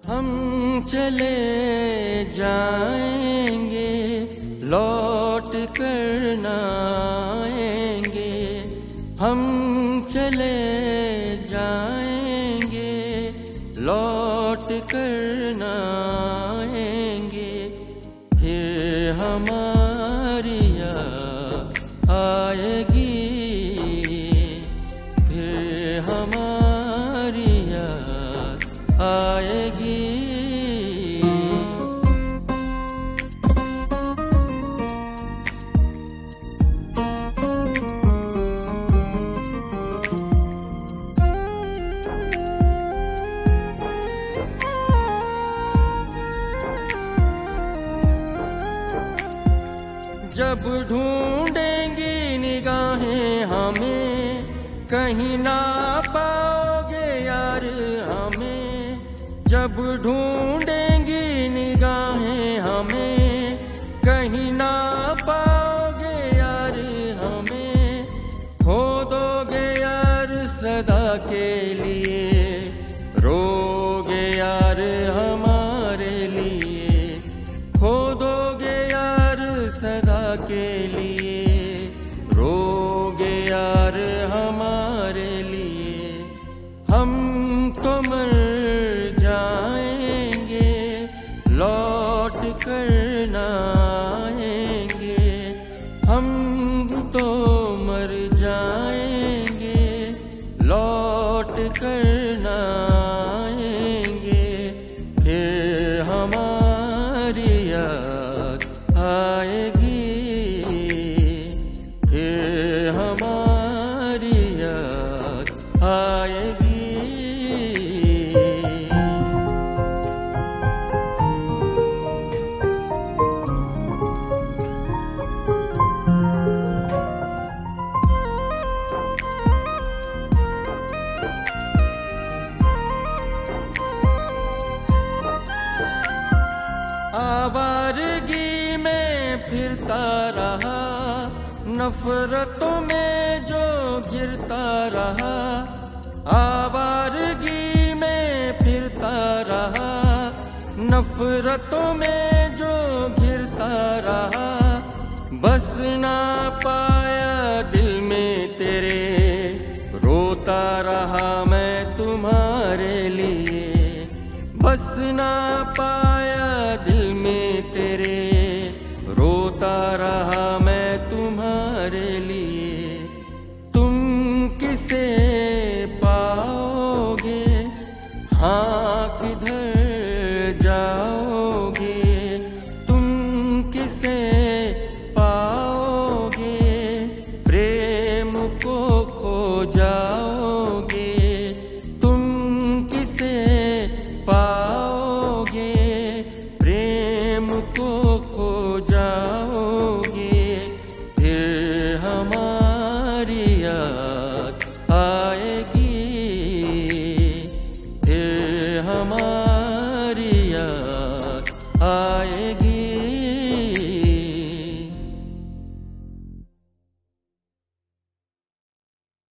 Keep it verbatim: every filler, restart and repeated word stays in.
हम चले जाएंगे, लौट कर न आएंगे। हम चले जाएंगे, लौट कर न आएंगे। फिर हमारी याद आएगी, फिर हमारी याद आएगी। जब ढूंढेंगी निगाहें हमें, कहीं ना पाओगे यार हमें। जब ढूंढेंगी निगाहें हमें, कहीं ना पाओगे यार हमें। खो दोगे यार सदा के लिए, रोगे यार हमारे लिए। खो दोगे यार सदा के लिए, रोगे यार हमारे लिए। हम तो मर जाएंगे, लौट कर न आएंगे। हम तो मर जाएंगे, लौट कर न आएंगे। फिर हमारी याद आएगी, फिर हमारी याद आएगी। आवारगी में फिरता रहा, नफरतों में जो गिरता रहा। आवारगी में फिरता रहा, नफरतों में जो गिरता रहा। बस ना पाया दिल में तेरे, रोता रहा मैं तुम्हारे लिए। बस ना पाया दिल में तेरे, रोता रहा मैं तुम्हारे लिए। तुम किसे पाओगे, हाँ किधर जाओगे। तुम किसे पाओगे, प्रेम को खो जाओगे। तुम किसे पाओगे, प्रेम को